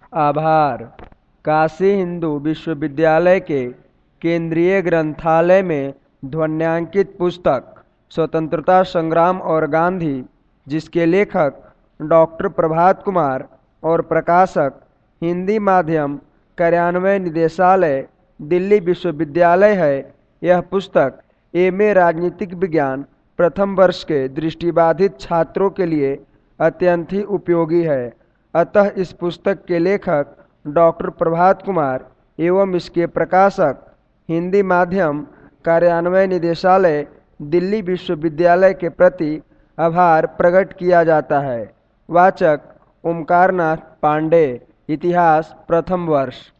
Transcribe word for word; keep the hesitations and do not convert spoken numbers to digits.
आभार। काशी हिंदू विश्वविद्यालय के केंद्रीय ग्रंथालय में ध्वन्यांकित पुस्तक स्वतंत्रता संग्राम और गांधी, जिसके लेखक डॉक्टर प्रभात कुमार और प्रकाशक हिंदी माध्यम कार्यान्वयन निदेशालय दिल्ली विश्वविद्यालय है। यह पुस्तक एम ए राजनीतिक विज्ञान प्रथम वर्ष के दृष्टिबाधित छात्रों के लिए अत्यंत ही उपयोगी है। अतः इस पुस्तक के लेखक डॉक्टर प्रभात कुमार एवं इसके प्रकाशक हिंदी माध्यम कार्यान्वयन निदेशालय दिल्ली विश्वविद्यालय के प्रति आभार प्रकट किया जाता है। वाचक ओमकारनाथ पांडे, इतिहास प्रथम वर्ष।